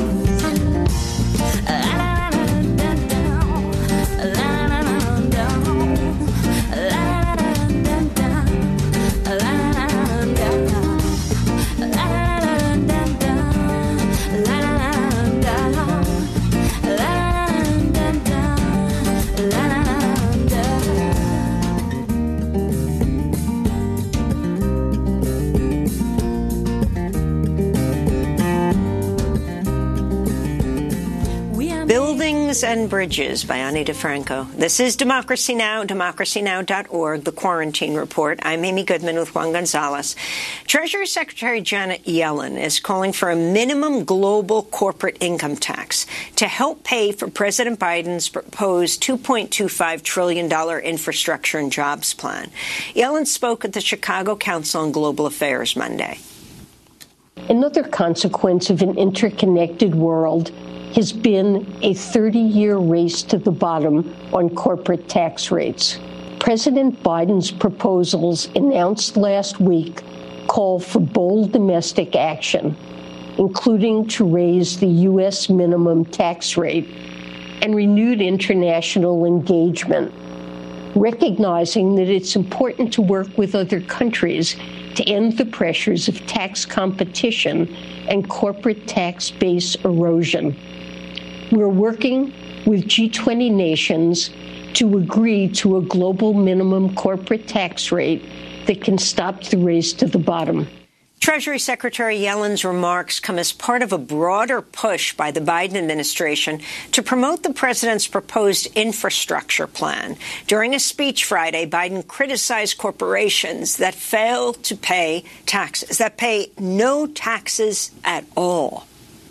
Speaker 1: Buildings and Bridges by Ani DeFranco. This is Democracy Now!, democracy now dot org, The Quarantine Report. I'm Amy Goodman with Juan Gonzalez. Treasury Secretary Janet Yellen is calling for a minimum global corporate income tax to help pay for President Biden's proposed two point two five trillion dollars infrastructure and jobs plan. Yellen spoke at the Chicago Council on Global Affairs Monday.
Speaker 16: Another consequence of an interconnected world has been a thirty-year race to the bottom on corporate tax rates. President Biden's proposals announced last week call for bold domestic action, including to raise the U S minimum tax rate and renewed international engagement, recognizing that it's important to work with other countries to end the pressures of tax competition and corporate tax base erosion. We're working with G twenty nations to agree to a global minimum corporate tax rate that can stop the race to the bottom.
Speaker 1: Treasury Secretary Yellen's remarks come as part of a broader push by the Biden administration to promote the president's proposed infrastructure plan. During a speech Friday, Biden criticized corporations that fail to pay taxes, that pay no taxes at all.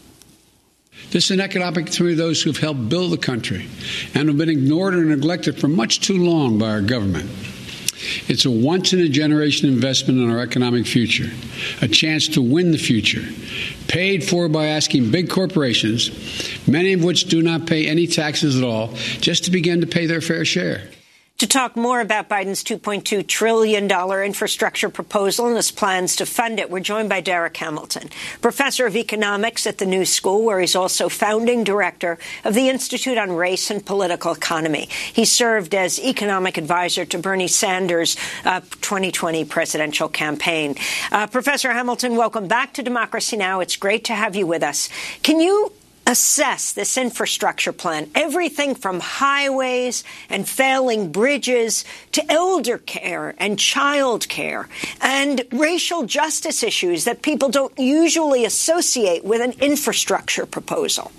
Speaker 4: This is an economic through those who've helped build the country and have been ignored or neglected for much too long by our government. It's a once-in-a-generation investment in our economic future, a chance to win the future, paid for by asking big corporations, many of which do not pay any taxes at all, just to begin to pay their fair share.
Speaker 1: To talk more about Biden's two point two trillion dollars infrastructure proposal and his plans to fund it, we're joined by Darek Hamilton, professor of economics at the New School, where he's also founding director of the Institute on Race and Political Economy. He served as economic advisor to Bernie Sanders' uh, twenty twenty presidential campaign. Uh, Professor Hamilton, welcome back to Democracy Now! It's great to have you with us. Can you assess this infrastructure plan, everything from highways and failing bridges to elder care and child care and racial justice issues that people don't usually associate with an infrastructure proposal?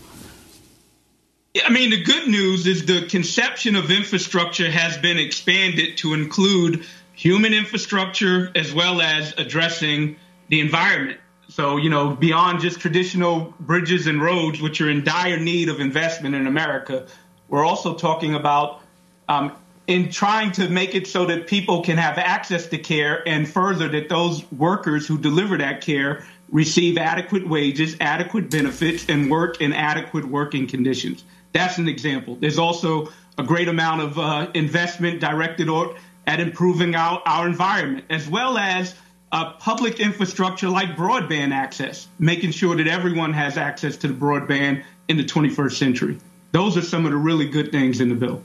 Speaker 17: I mean, the good news is the conception of infrastructure has been expanded to include human infrastructure as well as addressing the environment. So, you know, beyond just traditional bridges and roads, which are in dire need of investment in America, we're also talking about um, in trying to make it so that people can have access to care, and further that those workers who deliver that care receive adequate wages, adequate benefits, and work in adequate working conditions. That's an example. There's also a great amount of uh, investment directed at improving our, our environment, as well as Uh, public infrastructure like broadband access, making sure that everyone has access to the broadband in the twenty-first century. Those are some of the really good things in the bill.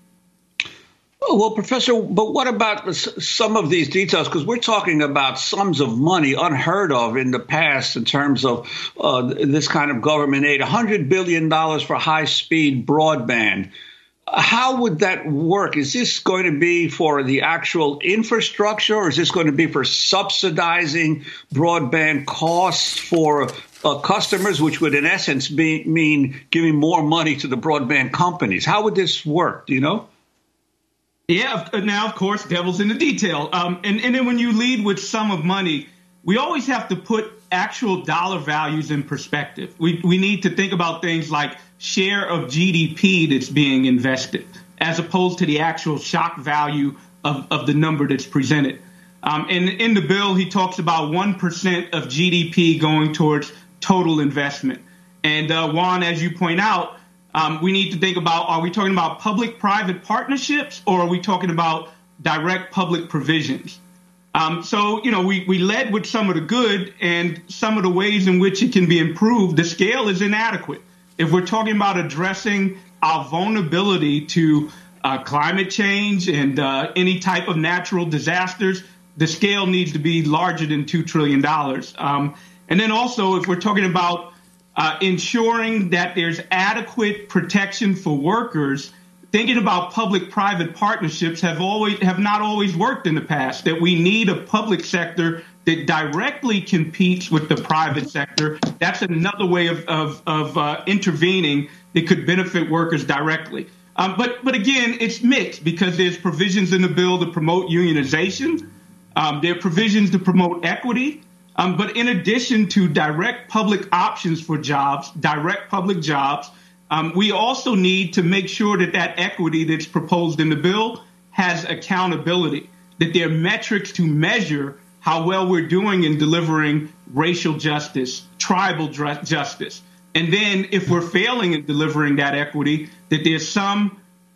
Speaker 9: Oh, well, Professor, but what about some of these details? Because we're talking about sums of money unheard of in the past in terms of uh, this kind of government aid, one hundred billion dollars for high-speed broadband. How would that work? Is this going to be for the actual infrastructure, or is this going to be for subsidizing broadband costs for uh, customers, which would in essence be, mean giving more money to the broadband companies? How would this work? Do you know?
Speaker 17: Yeah, now, of course, devil's in the detail. Um, and, and then when you lead with sum of money, we always have to put actual dollar values in perspective. We, we need to think about things like share of G D P that's being invested, as opposed to the actual shock value of, of the number that's presented. Um, and in the bill, he talks about one percent of G D P going towards total investment. And uh, Juan, as you point out, um, we need to think about, are we talking about public-private partnerships, or are we talking about direct public provisions? Um, so, you know, we, we led with some of the good and some of the ways in which it can be improved. The scale is inadequate. If we're talking about addressing our vulnerability to uh, climate change and uh, any type of natural disasters, the scale needs to be larger than two trillion dollars. Um, and then also, if we're talking about uh, ensuring that there's adequate protection for workers, thinking about public-private partnerships have always have not always worked in the past, that we need a public sector that directly competes with the private sector. That's another way of, of, of uh, intervening that could benefit workers directly. Um, but, but again, it's mixed, because there's provisions in the bill to promote unionization. Um, there are provisions to promote equity. Um, but in addition to direct public options for jobs, direct public jobs, Um, we also need to make sure that that equity that's proposed in the bill has accountability, that there are metrics to measure how well we're doing in delivering racial justice, tribal justice. And then if we're failing in delivering that equity, that there's some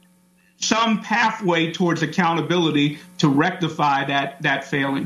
Speaker 17: some pathway towards accountability to rectify that that failing.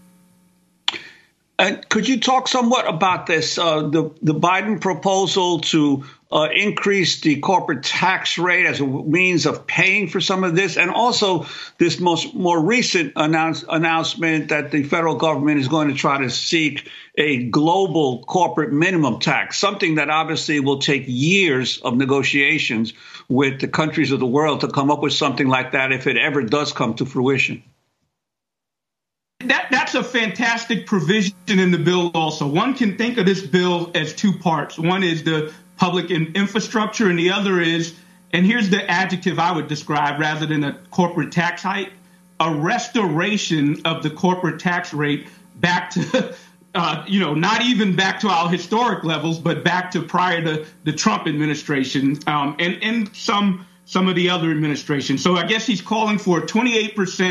Speaker 9: And could you talk somewhat about this, uh, the, the Biden proposal to uh, increase the corporate tax rate as a means of paying for some of this, and also this most more recent announce, announcement that the federal government is going to try to seek a global corporate minimum tax, something that obviously will take years of negotiations with the countries of the world to come up with something like that if it ever does come to fruition.
Speaker 17: That, that's a fantastic provision in the bill also. One can think of this bill as two parts. One is the public infrastructure, and the other is, and here's the adjective I would describe rather than a corporate tax hike, a restoration of the corporate tax rate back to, uh, you know, not even back to our historic levels, but back to prior to the Trump administration um, and, and some some of the other administrations. So I guess he's calling for a twenty-eight percent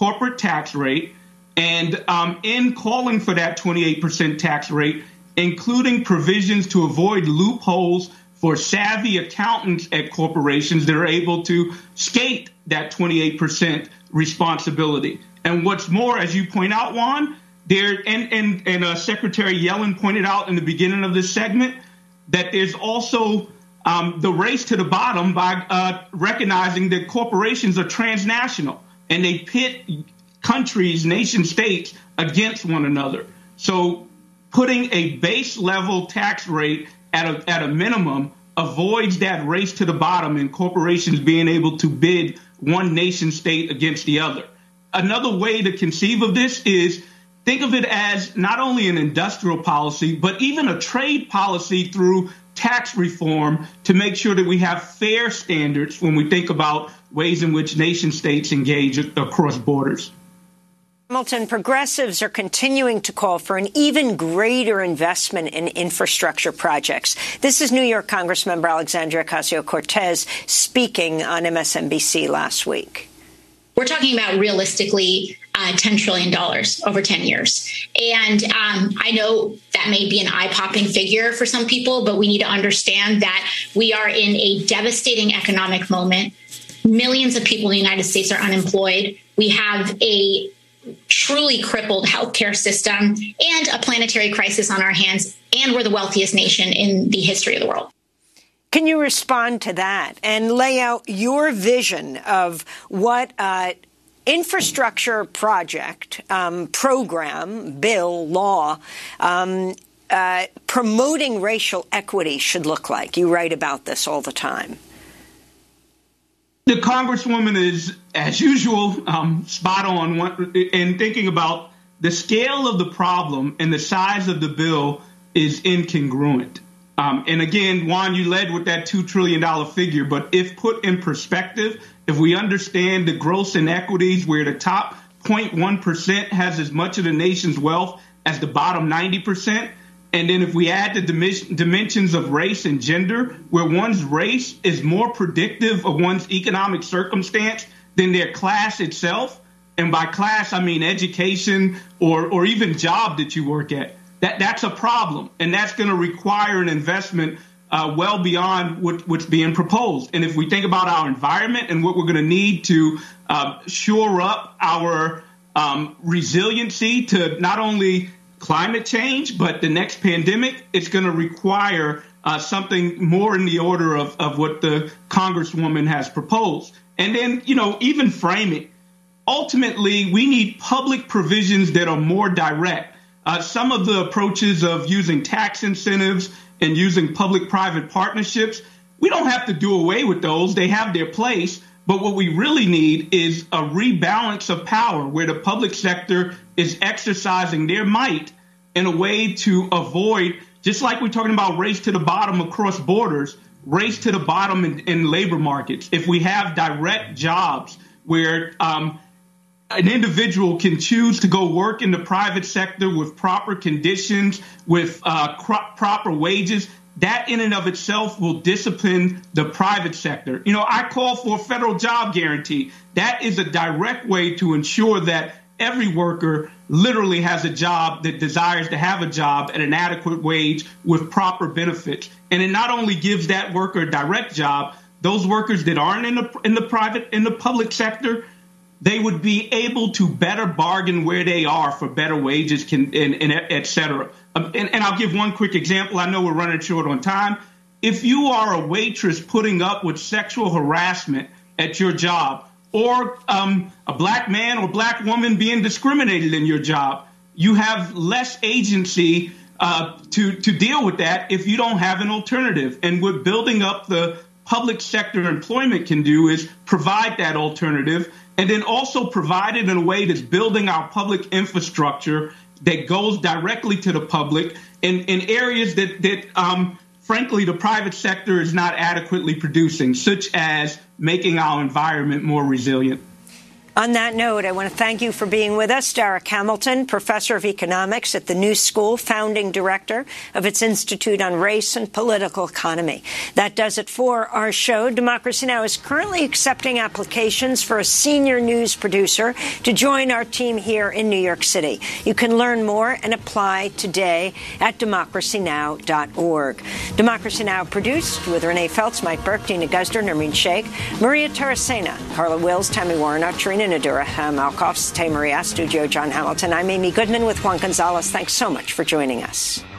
Speaker 17: corporate tax rate, and um, in calling for that twenty-eight percent tax rate, including provisions to avoid loopholes for savvy accountants at corporations that are able to skate that twenty-eight percent responsibility. And what's more, as you point out, Juan, there and and, and uh, Secretary Yellen pointed out in the beginning of this segment that there's also um, the race to the bottom by uh, recognizing that corporations are transnational and they pit countries, nation states against one another. So putting a base level tax rate at a, at a minimum avoids that race to the bottom and corporations being able to bid one nation state against the other. Another way to conceive of this is think of it as not only an industrial policy, but even a trade policy through tax reform to make sure that we have fair standards when we think about ways in which nation states engage across borders.
Speaker 1: Hamilton, progressives are continuing to call for an even greater investment in infrastructure projects. This is New York Congressmember Alexandria Ocasio-Cortez speaking on M S N B C last week.
Speaker 18: We're talking about realistically uh, ten trillion dollars over ten years. And um, I know that may be an eye-popping figure for some people, but we need to understand that we are in a devastating economic moment. Millions of people in the United States are unemployed. We have a truly crippled healthcare system and a planetary crisis on our hands, and we're the wealthiest nation in the history of the world.
Speaker 1: Can you respond to that and lay out your vision of what uh, infrastructure project, um, program, bill, law, um, uh, promoting racial equity should look like? You write about this all the time.
Speaker 17: The Congresswoman is, as usual, um, spot on in thinking about the scale of the problem and the size of the bill is incongruent. Um, and again, Juan, you led with that two trillion dollars figure. But if put in perspective, if we understand the gross inequities where the top zero point one percent has as much of the nation's wealth as the bottom ninety percent, and then if we add the dim- dimensions of race and gender, where one's race is more predictive of one's economic circumstance than their class itself, and by class, I mean education or, or even job that you work at, that, that's a problem. And that's going to require an investment uh, well beyond what, what's being proposed. And if we think about our environment and what we're going to need to uh, shore up our um, resiliency to not only climate change, but the next pandemic, it's going to require uh, something more in the order of, of what the Congresswoman has proposed. And then, you know, even framing. Ultimately, we need public provisions that are more direct. Uh, some of the approaches of using tax incentives and using public-private partnerships, we don't have to do away with those. They have their place. But what we really need is a rebalance of power where the public sector is exercising their might in a way to avoid, just like we're talking about race to the bottom across borders, race to the bottom in, in labor markets. If we have direct jobs where um, an individual can choose to go work in the private sector with proper conditions, with uh, cro- proper wages, that in and of itself will discipline the private sector. You know, I call for a federal job guarantee. That is a direct way to ensure that every worker literally has a job that desires to have a job at an adequate wage with proper benefits. And it not only gives that worker a direct job, those workers that aren't in the in the private, in the public sector, they would be able to better bargain where they are for better wages, can, and, and et cetera. Um, and, and I'll give one quick example. I know we're running short on time. If you are a waitress putting up with sexual harassment at your job, or um, a black man or black woman being discriminated in your job, you have less agency uh, to, to deal with that if you don't have an alternative. And what building up the public sector employment can do is provide that alternative, and then also provide it in a way that's building our public infrastructure that goes directly to the public in, in areas that, that um, frankly, the private sector is not adequately producing, such as making our environment more resilient.
Speaker 1: On that note, I want to thank you for being with us. Darrick Hamilton, professor of economics at the New School, founding director of its Institute on Race and Political Economy. That does it for our show. Democracy Now! Is currently accepting applications for a senior news producer to join our team here in New York City. You can learn more and apply today at democracy now dot org. Democracy Now! Produced with Renee Feltz, Mike Burke, Dina Guzder, Nermeen Sheikh, Maria Taracena, Carla Wills, Tammy Warren, Trina Nadura, Ham Alkoff, Tay Maria, Studio John Hamilton. I'm Amy Goodman with Juan Gonzalez. Thanks so much for joining us.